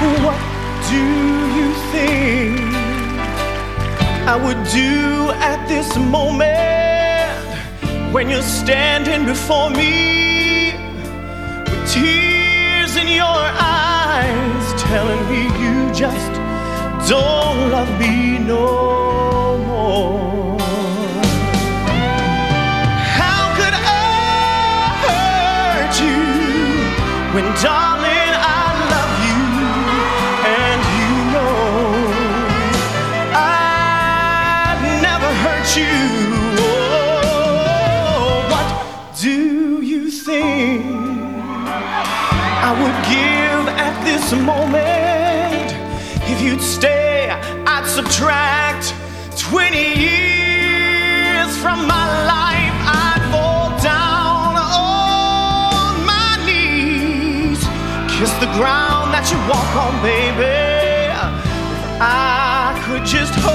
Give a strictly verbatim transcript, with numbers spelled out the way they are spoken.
What do you think I would do at this moment when you're standing before me with tears in your eyes, telling me you just don't love me no more? How could I hurt you when, darling, you? Oh, what do you think I would give at this moment? If you'd stay, I'd subtract twenty years from my life. I'd fall down on my knees, kiss the ground that you walk on, baby. If I could just